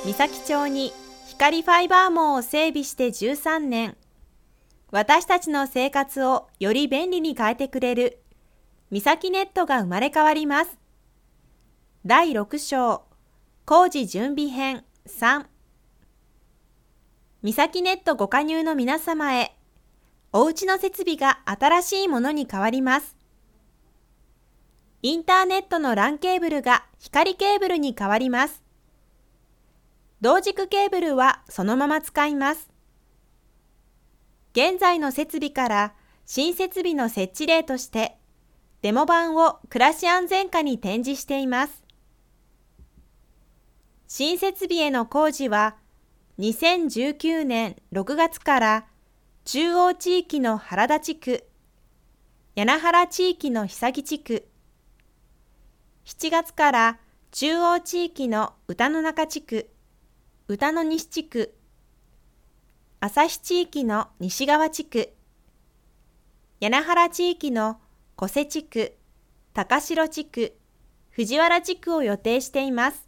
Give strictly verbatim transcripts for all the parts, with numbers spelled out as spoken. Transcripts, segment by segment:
三崎町に光ファイバー網を整備してじゅうさんねん、私たちの生活をより便利に変えてくれる三崎ネットが生まれ変わります。だいろく章工事準備編さん。三崎ネットご加入の皆様へ、おうちの設備が新しいものに変わります。インターネットの ラン ケーブルが光ケーブルに変わります。同軸ケーブルはそのまま使います。現在の設備から新設備の設置例として、デモ版を暮らし安全課に展示しています。新設備への工事は、にせんじゅうきゅうねんろくがつから中央地域の原田地区、柳原地域の久木地区、しちがつから中央地域の歌の中地区、歌の西地区、旭地域の西側地区、柳原地域の小瀬地区、高城地区、藤原地区を予定しています。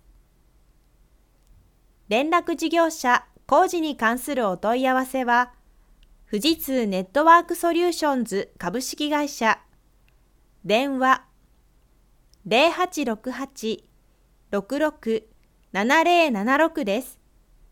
連絡事業者工事に関するお問い合わせは、富士通ネットワークソリューションズ株式会社、電話 ゼロはちろくはち ろくろく ななゼロななろく です。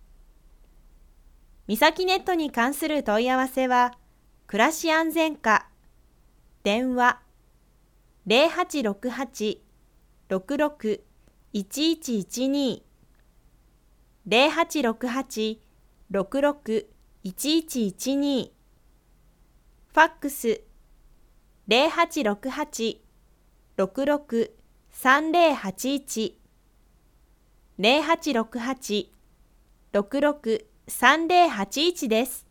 三崎ネットに関する問い合わせは、暮らし安全課、電話 ゼロはちろくはち ろくろく いちいちいちに ゼロはちろくはち ろくろく いちいちいちに、ファックス ゼロはちろくはち ろくろく さんゼロはちいち ゼロはちろくはち ろくろく さんゼロはちいちです。